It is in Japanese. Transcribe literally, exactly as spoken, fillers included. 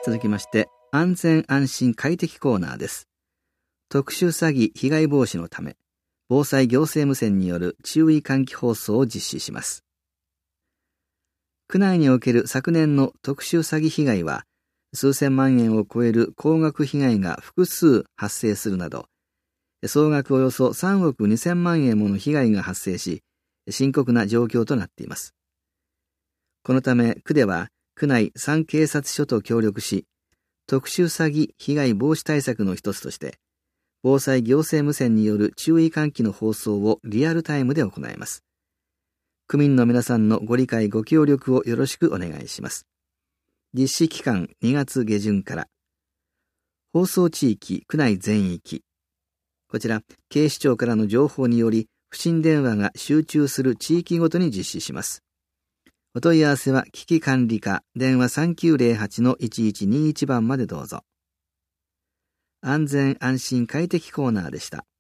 続きまして、安全安心快適コーナーです。特殊詐欺被害防止のため、防災行政無線による注意喚起放送を実施します。区内における昨年の特殊詐欺被害は、数千万円を超える高額被害が複数発生するなど、総額およそさんおくにせんまんえんもの被害が発生し、深刻な状況となっています。このため、区では、区内さん警察署と協力し、特殊詐欺被害防止対策の一つとして、防災行政無線による注意喚起の放送をリアルタイムで行います。区民の皆さんのご理解ご協力をよろしくお願いします。実施期間にがつげじゅんから。放送地域区内全域。こちら、警視庁からの情報により、不審電話が集中する地域ごとに実施します。お問い合わせは危機管理課電話 さんきゅうゼロはちのいちいちにいち 番までどうぞ。安全安心快適コーナーでした。